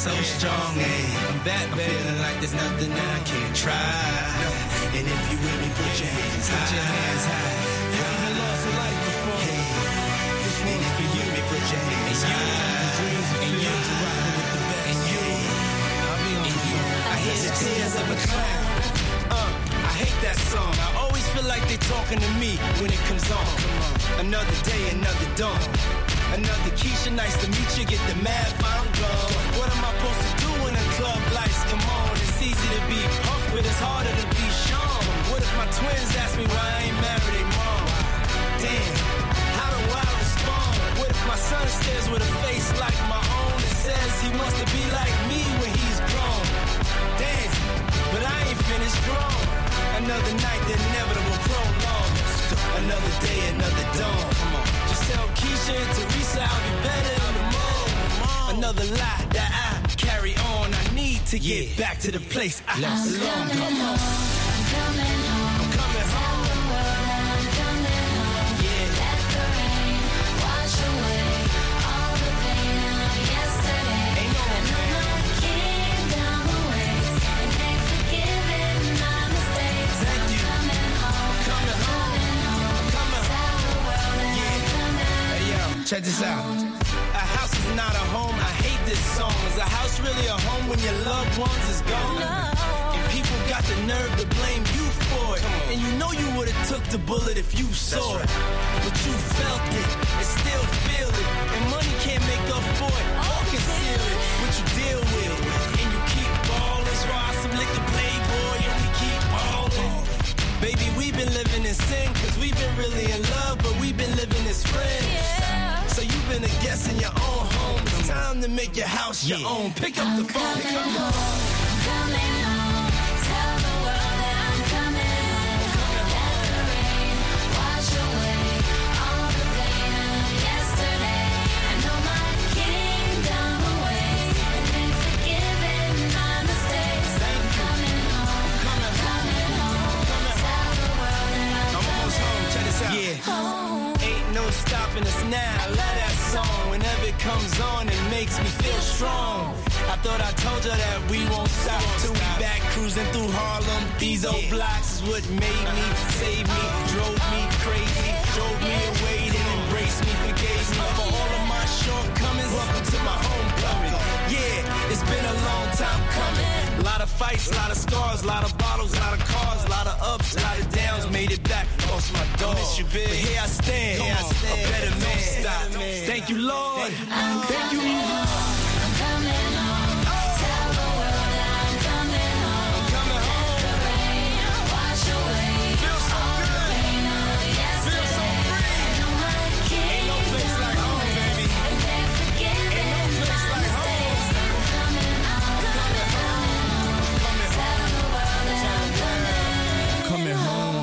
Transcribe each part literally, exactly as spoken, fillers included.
so strong, ayy. I'm back, baby. Feeling like there's nothing I can't try. And if you with me, put your hands high. Put your hands high. You even lost a life before. Hey. And if you with me, put your hands high. And you, and you, I'll be on you. I hear the tears of a clown. Uh, I hate that song. I always feel like they talking to me when it comes on. Another day, another dawn. Another Keisha, nice to meet you. Get the math, I'm gone. What am I supposed to do when the club lights come on? It's easy to be Puff, but it's harder to be Sean. What if my twins ask me why I ain't married their mom? Damn, how do I respond? What if my son stares with a face like my own and says he wants to be like me when he's grown? Damn, but I ain't finished grown. Another night, the inevitable prolong. Another day, another dawn. Just tell Keisha and Teresa I'll be better in the morning. Another lie that I carry on. I need to get yeah. back to the place I Let's belong. I'm coming home. I'm coming home. I'm coming home. Tell the world that I'm coming home. Yeah. Let the rain wash away all the pain of yesterday. Ain't no I know my kingdom awaits, and they've forgiven my mistakes. Thank I'm you. coming home. I'm coming home. I'm coming home. Tell the world that Yeah. I'm coming home. Hey yo, check this out. A house is not a home. I hate this song. Is a house really a home when your loved ones is gone? No. And people got the nerve to blame you for it. And you know you would've took the bullet if you saw it. But you felt it and still feel it. And money can't make up for it or conceal it. But you deal with it and you keep ballin'. Try some liquor playboy and we keep ballin'. Baby, we've been living in sin, cause we've been really in love, but we've been living as friends. Yeah. So you've been a guest in your own home. It's time to make your house your Yeah. own. Pick up I'm the phone. Pick coming up the home. I'm coming home. Tell the world that I'm coming home. Let the rain wash away all the pain of yesterday. I know my kingdom awaits, and they've forgiven my mistakes. I'm coming home. Coming Coming home. Tell the world that I'm I'm almost home. Check this out. coming home. Ain't no stopping us now. I love that song. Whenever it comes on, it makes me feel strong. I thought I told you that we won't stop till we back cruising through Harlem. These old blocks is what made me, saved me, drove me crazy, drove me away, then embraced me, forgave me for all of my shortcomings. Welcome to my homecoming. Yeah, it's been a long time coming. A lot of fights, a lot of scars, a lot of bottles, a lot of cars, a lot of ups, a lot of downs. Made it back, lost my dog. Miss you, big. But here I stand, here I stand. A better man. Stop. Thank you, Lord. I'm Thank you, coming Lord. home. I'm coming home. Tell the world that I'm coming home. I'm coming home. Let the rain wash away Feel so all the good. pain of Feel so yesterday. free. I know my Ain't no place like home, kingdom baby. awaits, and they've forgiven Ain't no place my like home. mistakes. I'm coming home. coming home. Coming Tell the world that I'm coming Coming home.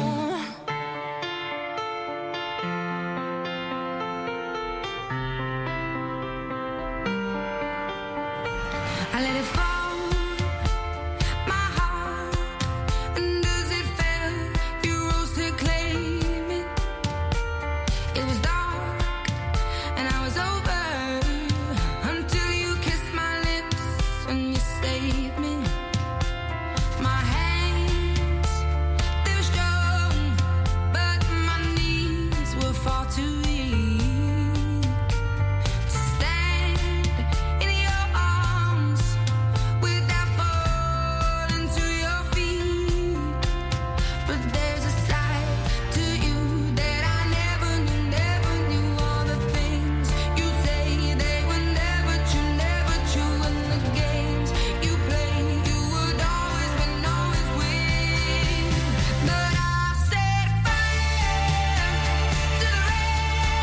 I let it fall, my heart, and as it fell, you rose to claim it. It was dark, and I was over, until you kissed my lips and you saved me. My hands, they were strong, but my knees were far too weak to stand in your arms without falling to your feet. But there's a side to you that I never knew, never knew. All the things you say, they were never true, never true. And the games you play, you would always win, always win. But I set fire to the rain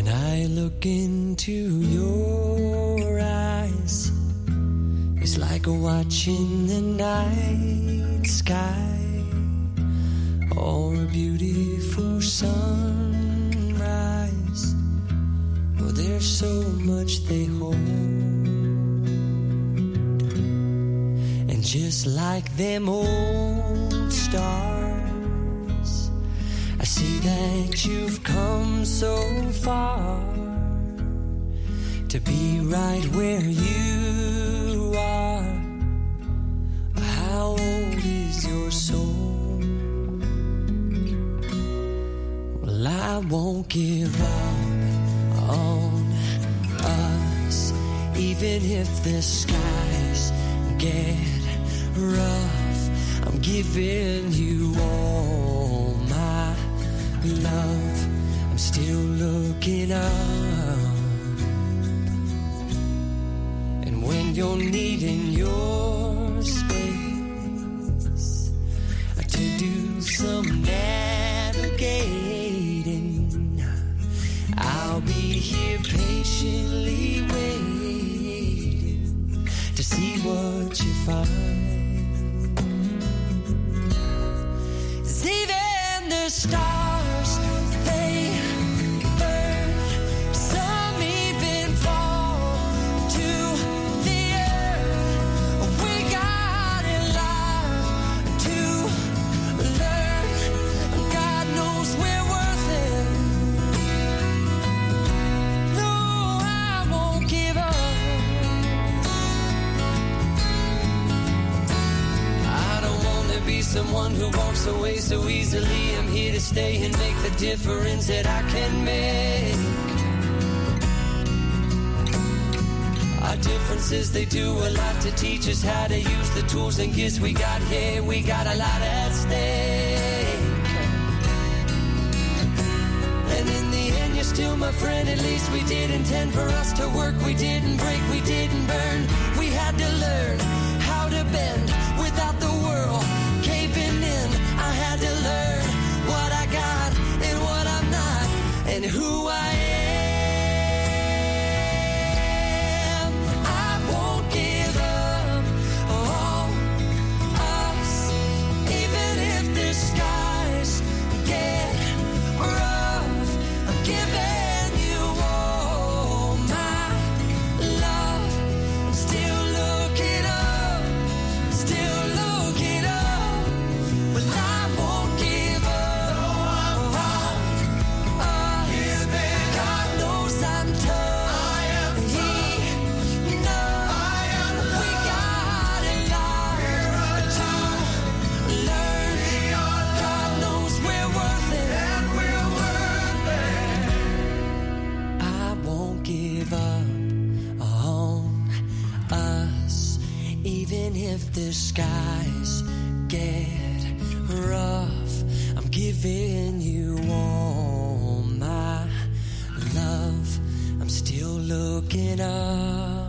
When I look into your eyes, it's like watching the night sky or a beautiful sunrise. Oh, there's so much they hold, and just like them old stars, I see that you've come so far to be right where you are. How old is your soul? Well, I won't give up on us, even if the skies get rough. I'm giving you all my love. I'm still looking up. And when you're needing your space to do some navigating, I'll be here patiently waiting to see what you find. 'Cause even the stars, they burn. Some even fall to the earth. We got in line to learn. God knows we're worth it. No, I won't give up. I don't want to be someone who walks away so easily. I'm here to stay and make the difference that I can make. Our differences, they do a lot to teach us how to use the tools and gifts we got here. We got a lot at stake. And in the end, you're still my friend. At least we did intend for us to work. We didn't break, we didn't burn. We had to learn how to bend without the world caving in. I had to learn what I got and what I'm not, and who I am. I won't give up on us, even if the skies get rough. I'm giving you all my love. I'm still looking up, still looking up. Well, I won't give up on us. God knows I'm tough. He knows we got a lot to learn. God knows we're worth it. I won't give up on us, even if the skies get rough. I'm giving you all my love. I'm still looking up.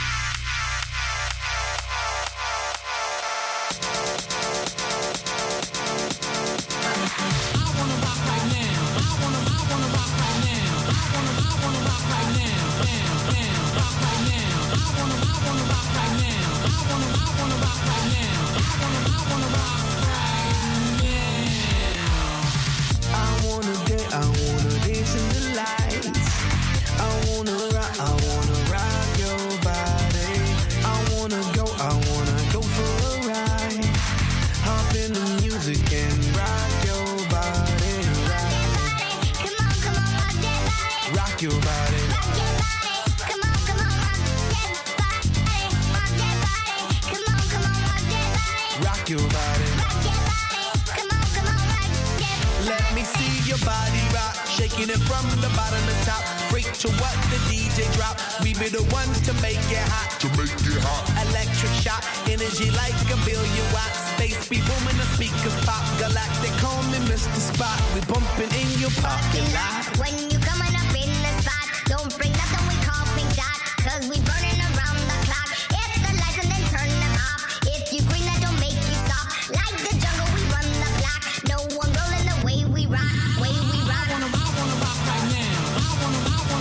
I wanna dance, I wanna dance in the lights. I wanna rock, I wanna rock your body. I wanna go, I wanna go for a ride. Hop in the music and rock your body. Rock, Come on, come on, rock that body. rock your body. Rock that body. Come on, come on, rock that body. Rock that body. Come on, come on, rock that body. Rock your body. Rock that body. Come on, come on, rock that body. Let me see your body rock, shaking it from the bottom to top. Freak to what the D J drop. We be the ones to make it hot. To make it hot. Electric shock, energy like a billion watts. Space be booming, the speakers pop. Galactic, call me Mister Spot. We bumping in your parking lot. When you coming up in the spot, don't bring nothing we call pink dot, 'cause we burning around the clock. Hit the lights and then turn them off. If you green, that don't make you stop. Like the jungle, we run the block. No one rolling the way we rock, way we rock. I wanna rock right now. I wanna, I wanna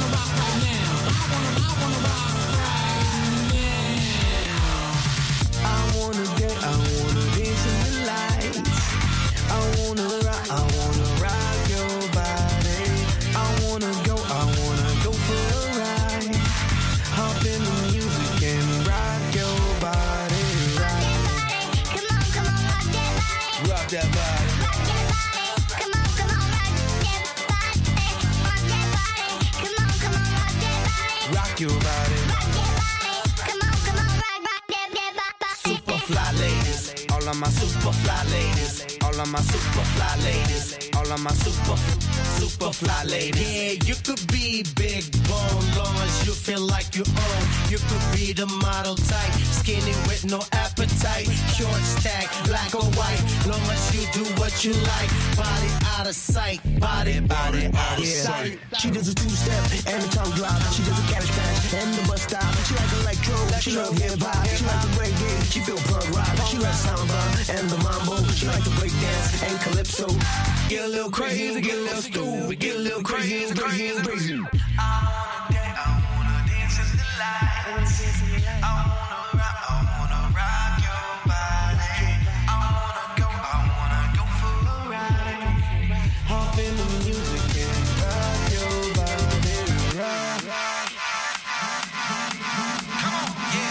my super fly ladies, all of my super fly ladies, all of my super, super fly ladies. Yeah, you could be big bone, long as you feel like you own. You could be the model type, skinny with no appetite, short stack, black or white, long as you do what you like. Body out of sight, body, body out of sight. She does a two-step and a tongue drop. She does a cabbage patch and the bus stop. She like electro, she love hip-hop. She like the reggae, she feel punk rock. She like samba and the mambo. She like the break dance and calypso. Get a little crazy, get a little stupid, get a little crazy, crazy, crazy. I wanna dance, I wanna dance in the lights. I wanna rock, I wanna rock your body. I wanna go, I wanna go for a ride. Hop in the music and rock your body. Rock. Come on, yeah.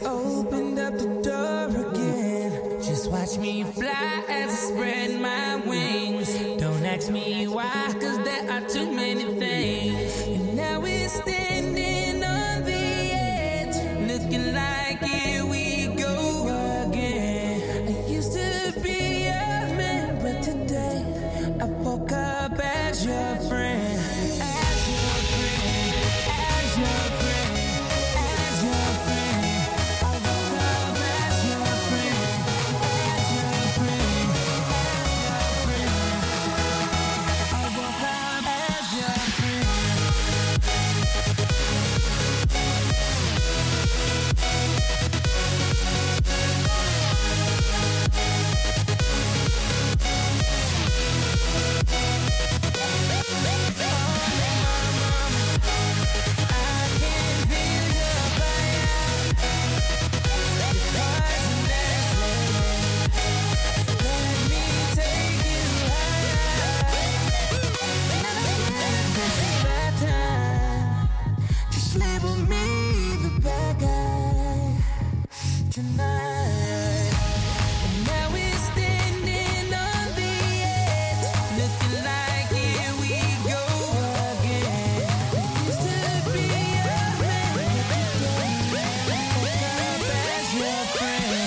opened up the door again. Just watch me fly as I spread my wings. Don't ask me why, cause there are too many things. And now we're standing on the edge, looking like here we go again. I used to be a man, but today I woke up as your friend. As your friend, as your friend, as your friend. I woke up as your friend, as your friend, as your friend. I woke up as your friend. Just label me the bad guy tonight. And now we're standing on the edge, looking like here we go again. Used to be a man, but today I woke up as your friend.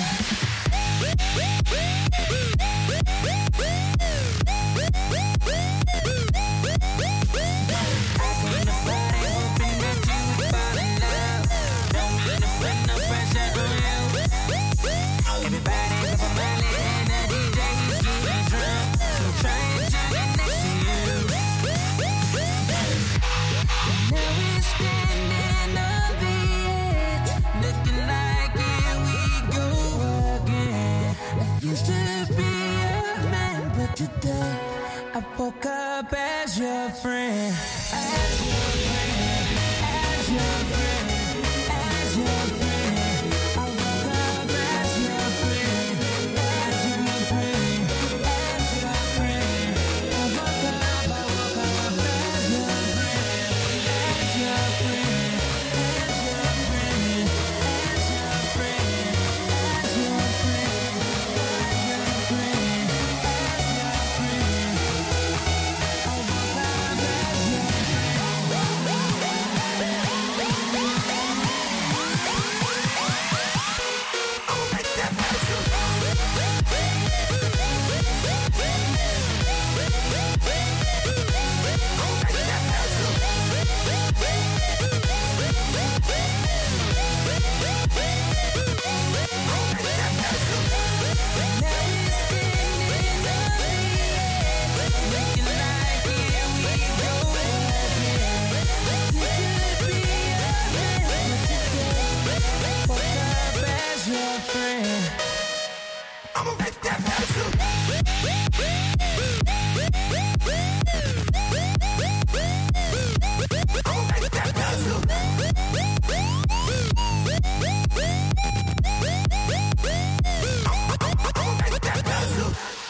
Used to be a man, but today I woke up as your friend. As your friend, as your friend, as your friend. I woke up as your friend, as your friend, as your friend. I woke up, I woke up as your friend, as your friend, as your friend, as your friend, as your friend. I'ma make that happen. I'ma make that happen. I'ma make that happen.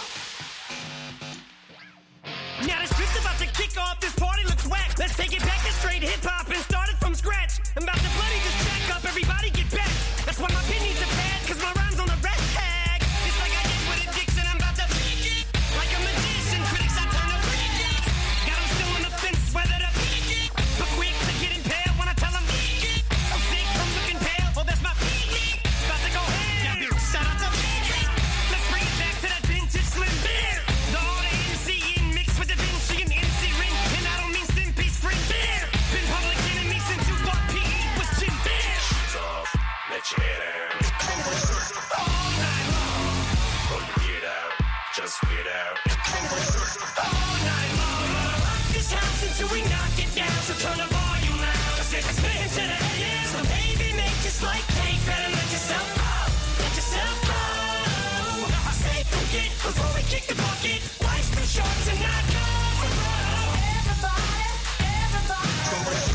Now the script's about to kick off. This party looks whack. Let's take it back to straight hip hop and start it from scratch. I'm about to bloody this track up. Everybody get back. That's why my pin needs a pad, cause my rhyme's on the red tag. It's like I get with addiction. I'm about to freak it. Like a magician. Critics, I turn to freak it. Got them still on the fence, whether to peek it. But quick to get impaled when I tell them peek it. So sick from looking pale. Oh, that's my peek it. About to go ham. Shout out to peek it. Let's bring it back to that vintage slim beer. The all the M C in mixed with the Vinci and M C ring. And I don't mean Stimpy's friend beer. Been public enemy since you thought P E was Jim Bear. Shoes off, let your head out. All night long, Pull your beard out, just weird out. all night long. Rock this house until we knock it down. So turn the volume loud. Cause it's spinning to the end. So baby, make just like cake. Better let yourself go. Let yourself go. I say forget before we kick the bucket. Life's too short to not go. Everybody, everybody.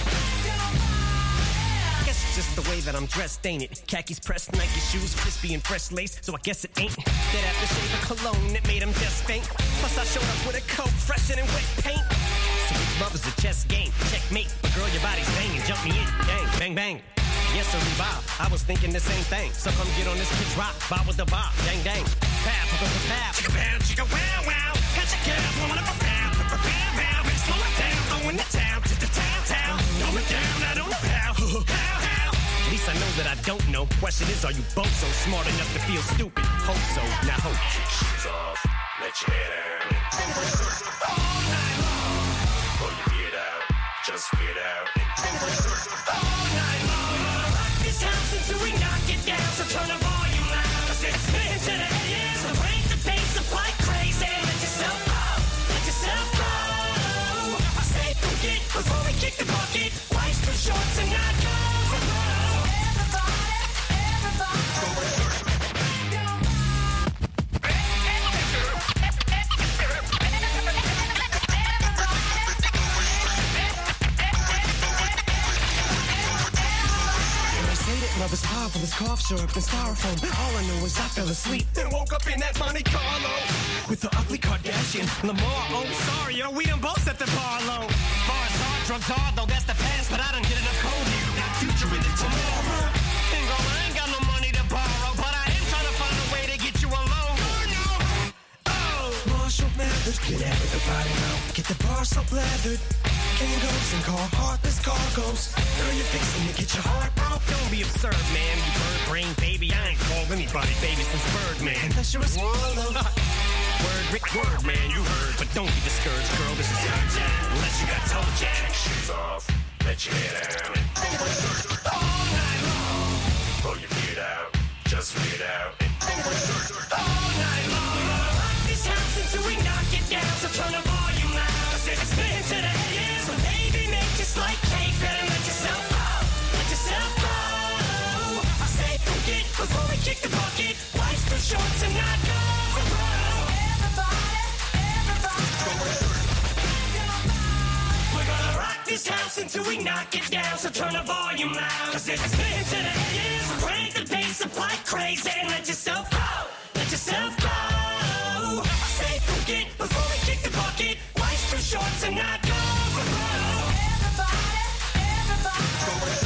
Guess it's just the way that I'm dressed, ain't it? Khakis pressed, Nike shoes, crispy and fresh lace. So I guess it ain't that aftershave of cologne that made him just faint. Plus I showed up with a coat fresher than wet paint. So love is a chess game, checkmate. But girl, your body's banging, jump me in, bang, bang, bang. Yes, sir, we bow. I was thinking the same thing. So come get on this kick drop. Bow with the bob. Dang, dang. Pow, pow, pow, pow. Chicka, pow, chicka, wow, wow. Catch a girl, blowing up a pow. Pow, pow, pow. Bitch, slow it down. Going to town, to the town, town. Going down, I don't know how. How, how. At least I know that I don't know. Question is, are you both so smart enough to feel stupid? Hope so. Now hope. Kick shoes off. Let your hair down. All night long. Pull your beard out. Just weird out. All night long. Rock this house until we knock it down. So turn the volume loud. Cause it's spin to the head. So break the pace up like crazy. Let yourself go. Let yourself go. I say forget before we kick the bucket. Life's too short to not go for broke. Love is powerful as cough syrup and styrofoam. All I know is I fell asleep and woke up in that Monte Carlo with the ugly Kardashian Lamar. Oh, sorry, yo, we done both set the bar low. Bars hard, drugs hard, though that's the past, but I done get enough cold here. Now future in it tomorrow. And girl, I ain't got no money to borrow, but I am trying to find a way to get you alone. Oh, Marshall Mathers, get out of the body now. Get the bar so lathered. Kangos and car heartless cargoes. Girl, you're fixing to get your heart broke. Don't be absurd, man. You bird brain baby. I ain't called anybody baby since Birdman. Unless you're a swallow. Word, Rick, word, man, you heard. But don't be discouraged, girl. This is urgent. Unless you got toe jack. Kick shoes off. Let your hair down. All night long. Pull your beard out. Just weird out. All night long. Rock this house until we knock it down. So turn the volume loud. Cause it's spin to the head. So baby, make just like cake. Better let yourself go. Let yourself go. I say forget before we kick the bucket. Life's too short to not go for broke. Everybody, everybody. We're gonna rock this house until we knock it down. So turn the volume loud. Cause it's spin to the head. So crank the bass up like crazy. And let yourself go. Let yourself go. I say forget before we kick the bucket. Life's too short to not go for broke. Everybody, everybody.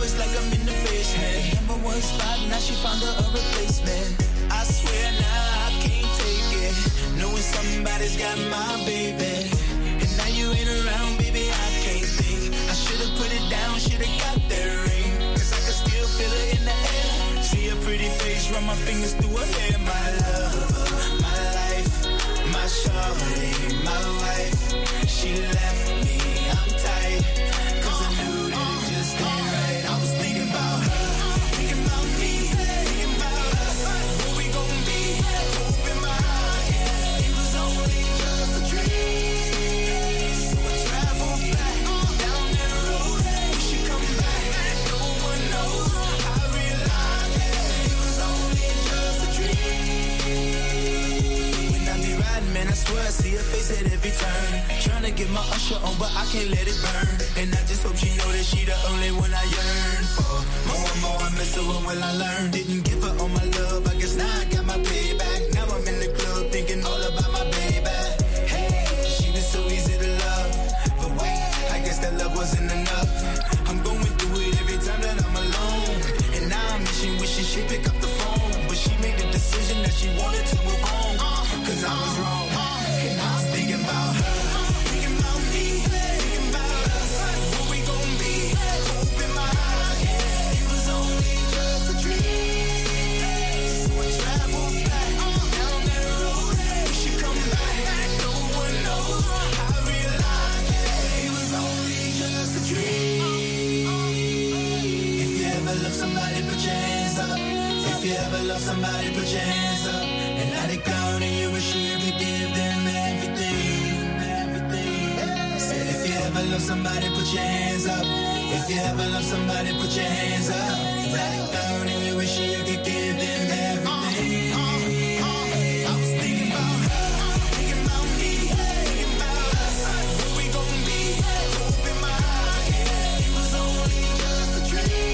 it's like I'm in the basement. Number one spot, now she found her a replacement. I swear now I can't take it, knowing somebody's got my baby. And now you ain't around, baby, I can't think. I should've put it down, should've got that ring, cause I can still feel it in the air. See her pretty face, run my fingers through her hair. My love, my life, my shawty, my wife. She left me, I'm tight, cause I knew that it just ain't right. I was thinking about her, thinking about me, thinking about us. Where we gon' be, open my heart. It was only just a dream. So I traveled back down that road. We should come back, no one knows. I realized it was only just a dream. When I be riding, man, I swear I see her face at every turn. Tryna get my usher on, but I can't let it burn. And I just hope she know that she the only one I yearn for. More and more I miss her, what will I learn? Didn't give her all my love, I guess now I got my payback. Now I'm in the club thinking all about my baby. Hey, she was so easy to love, but wait, I guess that love wasn't enough. I'm going through it every time that I'm alone, and now I'm wishing, wishing she'd pick up the phone. But she made the decision that she wanted to move on, cause I was wrong, and I was thinking about her. Somebody put your hands up. If you ever love somebody, put your hands up. And let it go, and you wish you could give them everything, everything. Said if you ever love somebody, put your hands up. If you ever love somebody, put your hands up. Let it go, and you wish you could give them everything. I was thinking about her, thinking about me, thinking about us. Where we gon' be, open my heart. It was only just a dream.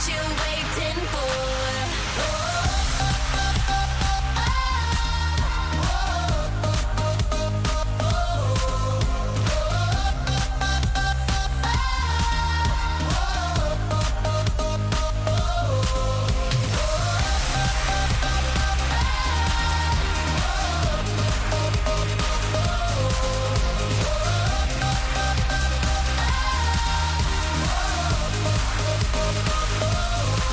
you waiting for? Oh,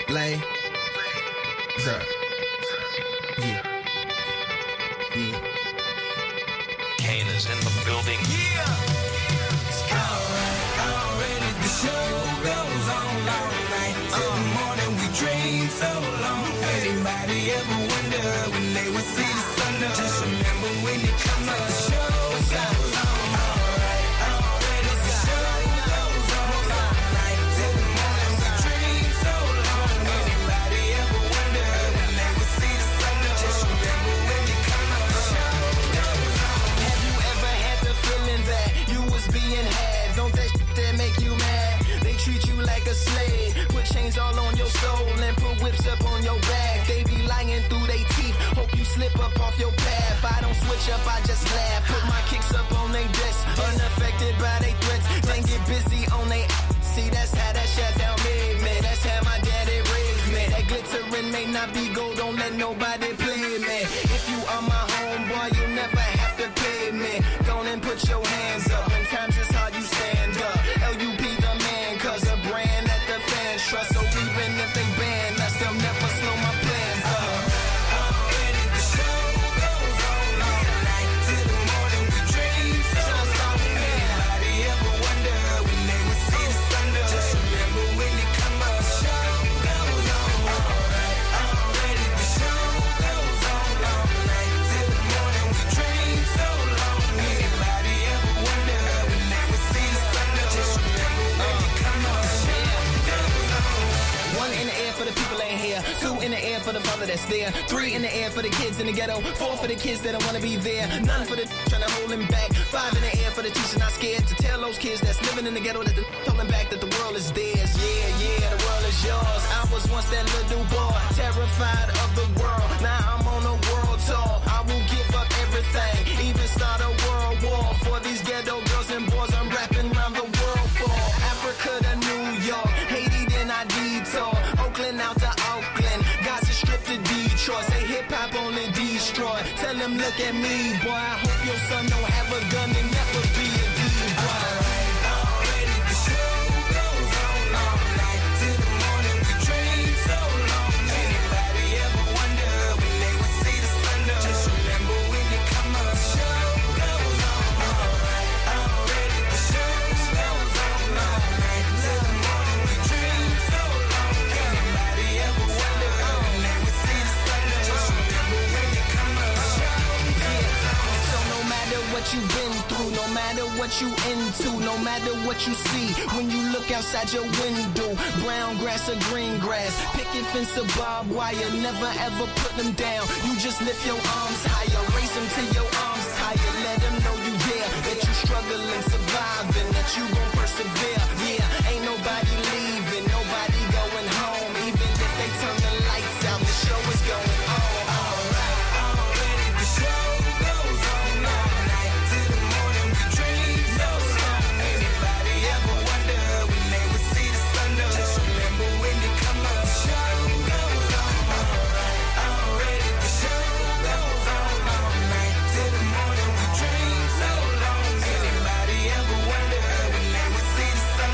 Lay. Sir. Yeah. Yeah. Kane is in the building. Yeah. Alright, already the show goes on all night. Till the morning we dream so long. Anybody ever wonder when they would see the sun up? Just remember when it comes up. The show goes on. Alright, already the show goes on all night. Till the morning we dream so long. Anybody ever wonder when they would see the sun up? Just remember when it comes up. The show goes on. Have you ever had the feeling that you was being had? Don't that shit that make you mad? They treat you like a slave, put chains all on your soul and put whips up on your back. They be lying through they teeth, hope you slip up off your path. I don't switch up, I just laugh. Put my kicks up on they desk, unaffected by they threats. Then get busy on they see, that's how that shut down made me. That's how my daddy raised me. That glittering may not be gold, don't let nobody play me. If you are my homeboy, you never have to pay me. Go and put your hands up, when times is hard, you stand up. L U P the man, cause a brand that the fans trust. So even if they ban us, they'll never slow my plans up. Already the show goes on all night. Till the morning we dream so long. Anybody ever wonder when they would see the sun up? Just remember when it come up. The show goes on. Alright, already the show goes on all night. Till the morning we dream so long. Anybody ever wonder when they would see the sun up? Just remember when it come up. The show goes on. One in the air for the people ain't here. Two in the air for the father that's there. Three in the air for the kids in the ghetto. Four for the kids that don't wanna be there. None for the trying to hold him back. Five in the air for the teacher not scared to tell those kids that's living in the ghetto that the holding back that the world is theirs. Yeah, yeah, the world is yours. I was once that little boy, terrified of the world. Now I'm on a world tour. I will give up everything, even start a world war for these ghetto girls and boys I'm rapping around the world for. Africa to New York, Haiti then I detour. Oakland out to Oakland, Gaza Strip to Detroit. Say hip hop only destroy. Tell them look at me, boy. I hope your son don't have a gun and never be a D-boy. Already the show goes on all night. Till the morning we dream so long. Anybody ever wonder when they would see the sun up? Just remember when it come up. The show goes on. Alright, already the show goes on all night. Till the morning we dream so long. Anybody ever wonder when they would see the sun up? Just remember when it come up. The show goes on. So no matter what you've been through, no matter what you into, no matter what you see, when you look outside your window, brown grass or green grass, picket fence or barbed wire, never ever put them down. You just lift your arms higher, raise them till your arms tired. Let them know you there, that you struggling, surviving, that you gon' persevere. Yeah, ain't nobody leaving, nobody going home. Even if they turn the lights out, the show is going on. Alright, already the show goes on all night. Till the morning we dream so long. Anybody ever wonder when they would see the sun up? Just remember when it come up. The show goes on. Alright, already the show goes on all night. Till the morning we dream so long. Anybody ever wonder when they would see the sun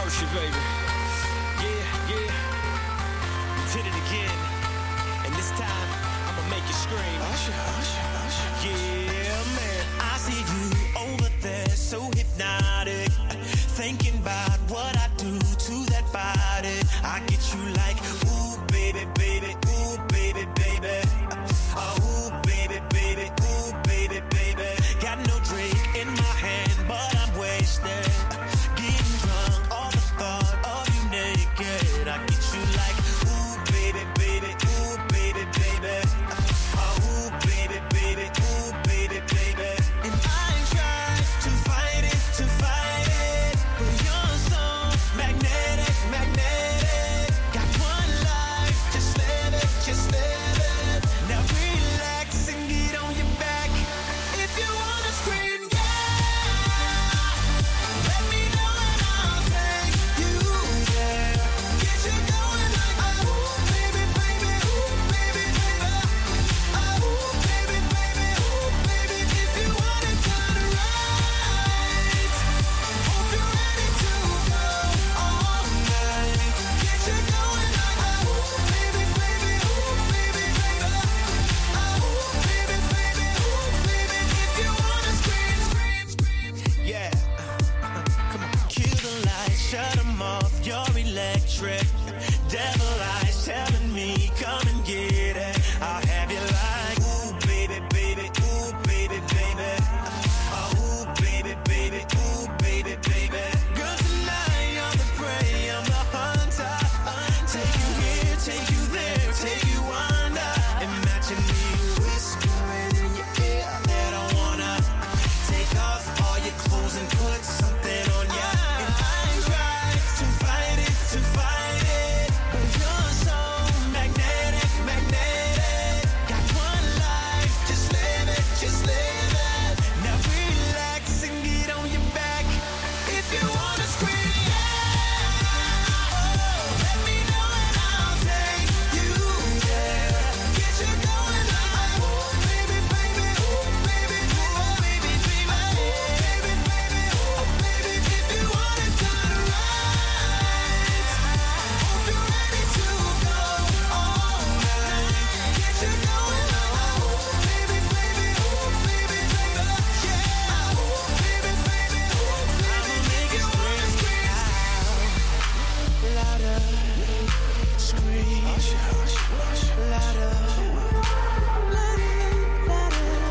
Usher, baby. Yeah, yeah. We did it again. And this time, I'ma make you scream. Usher, Usher, Usher. Yeah, man. I see you over there, so hypnotic. Thinking about what